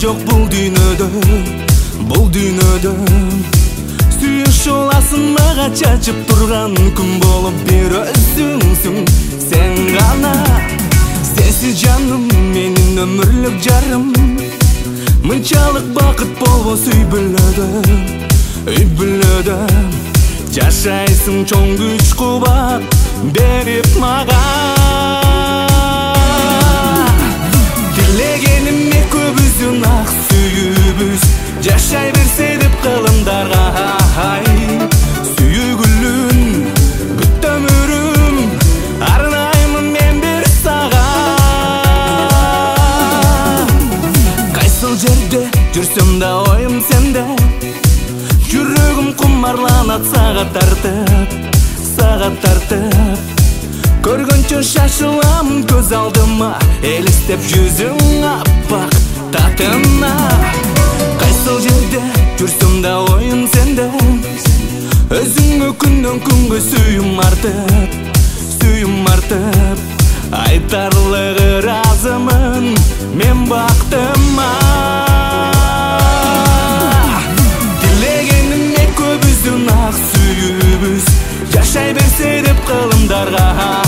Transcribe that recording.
жок бул дүйнөдө сүйүш оласын мага чачып турган күн болуп бир өзүңсүң сен гана сенсиз жаным менин өмүрлүк жарым мынчалык бакыт болбос үй бүлөдө жашайсың чоң күч кубат берип мага тилегеним экөөбүздүн ак сүйүүбүз жашай берсе деп кылымдарга сүйгүлүн бүт өмүрүм арнаймын мен бир сага кайсыл жерде жүрсөм да оюм сенде жүрөгүм кумарланат сага тартып көргөнчө шашылам көз алдыма элестеп жүзүң аппак татына кайсыл жерде жүрсөм да оюм сенде өзүңө күндөн күнгө сүйүм артып айтарлык ыраазымын мен бактыма тилегеним экөөбүздүн ак сүйүүбүз жашай берсе деп кылымдарга